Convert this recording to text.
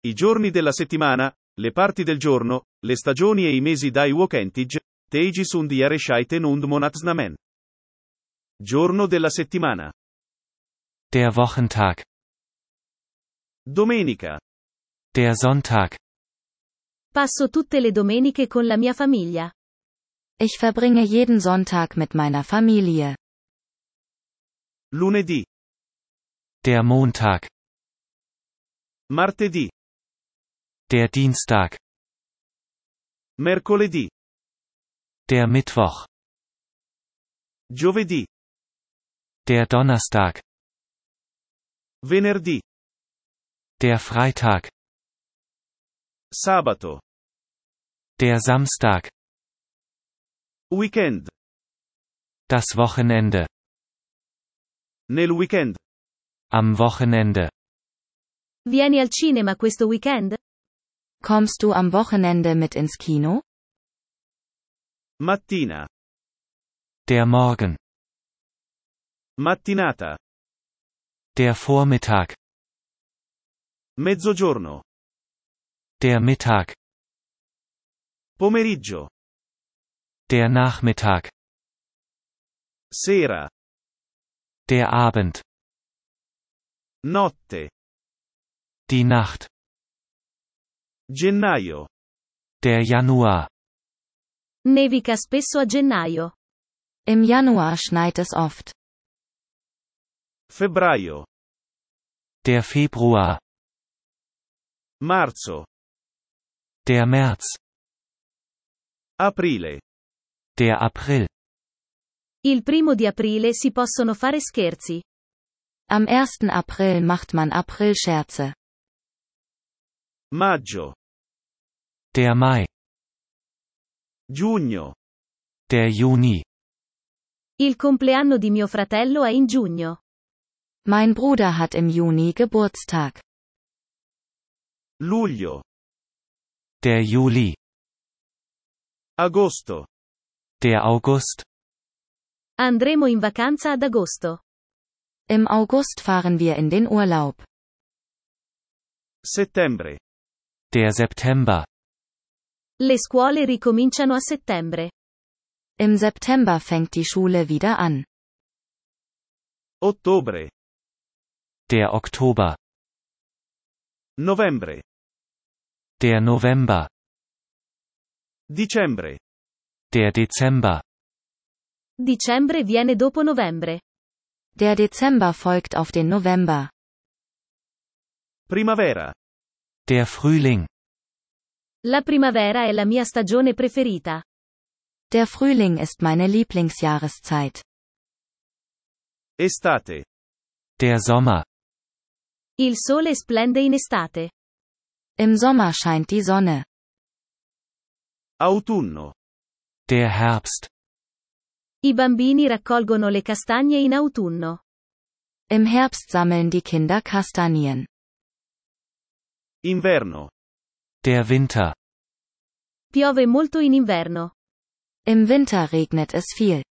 I giorni della settimana, le parti del giorno, le stagioni e i mesi dai Wokentage, Teges und Jahreszeiten und Monatsnamen. Giorno della settimana. Der Wochentag. Domenica. Der Sonntag. Passo tutte le domeniche con la mia famiglia. Ich verbringe jeden Sonntag mit meiner Familie. Lunedì. Der Montag. Martedì. Der Dienstag. Mercoledì. Der Mittwoch. Giovedì. Der Donnerstag. Venerdì. Der Freitag. Sabato. Der Samstag. Weekend. Das Wochenende. Nel weekend. Am Wochenende. Vieni al cinema questo weekend? Kommst du am Wochenende mit ins Kino? Mattina. Der Morgen. Mattinata. Der Vormittag. Mezzogiorno. Der Mittag. Pomeriggio. Der Nachmittag. Sera. Der Abend. Notte. Die Nacht. Gennaio. Der Januar. Nevica spesso a gennaio. Im Januar schneit es oft. Febbraio. Der Februar. Marzo. Der März. Aprile. Der April. Il 1 di aprile si possono fare scherzi. Am 1. April macht man Aprilscherze. Maggio. Der Mai. Giugno. Der Juni. Il compleanno di mio fratello è in giugno. Mein Bruder hat im Juni Geburtstag. Luglio. Der Juli. Agosto. Der August. Andremo in vacanza ad agosto. Im August fahren wir in den Urlaub. Settembre. Der September. Le scuole ricominciano a settembre. Im September fängt die Schule wieder an. Ottobre. Der Oktober. Novembre. Der November. Dicembre. Der Dezember. Dicembre viene dopo novembre. Der Dezember folgt auf den November. Primavera. Der Frühling. La primavera è la mia stagione preferita. Der Frühling ist meine Lieblingsjahreszeit. Estate. Der Sommer. Il sole splende in estate. Im Sommer scheint die Sonne. Autunno. Der Herbst. I bambini raccolgono le castagne in autunno. Im Herbst sammeln die Kinder Kastanien. Inverno. Der Winter. Piove molto in inverno. Im Winter regnet es viel.